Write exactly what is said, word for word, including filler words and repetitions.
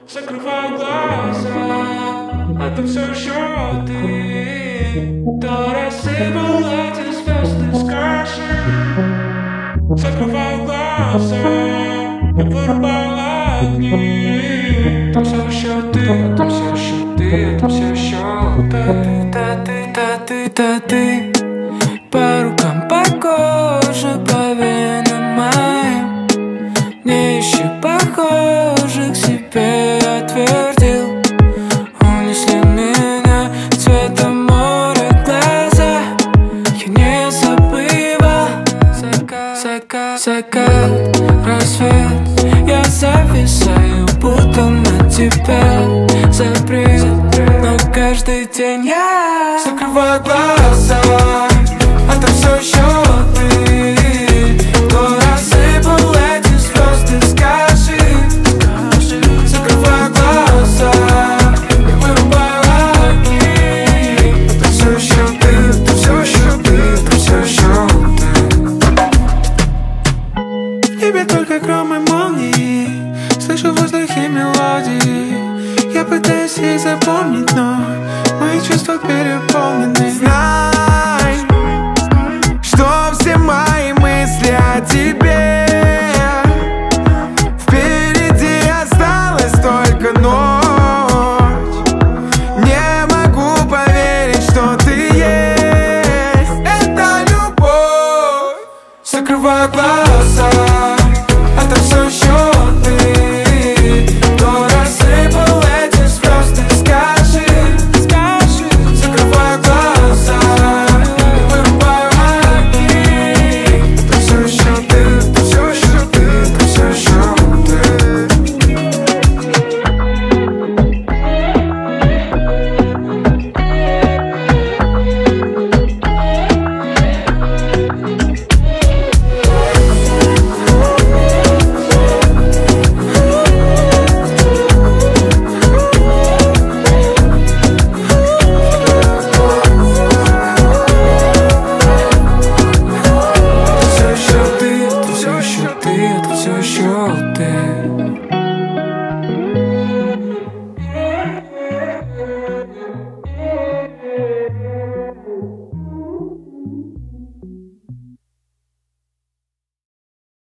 Закрываю глаза, это все еще ты. Кто рассыпал эти звезды, скажи. Закрываю глаза, я вырубаю огни. Там все еще ты, там все еще ты, там все еще ты. Да ты, да ты, да ты. По рукам, по коже, по венам моим. Не ищи похожих себе, отвердил. Унесли меня цветом моря глаза. Я не забывал. Закат, закат, закат, рассвет. Я зависаю, будто на тебя запрет. Но каждый день я закрываю глаза, а там все еще ты. Кто рассыпал эти звезды, скажи. Закрываю глаза, я вырубаю огни. Там все еще ты, там все еще ты, там все еще ты. В небе только гром и молнии, слышу в воздухе мелодии. Я пытаюсь их запомнить, но мои чувства переполнены. Знаю,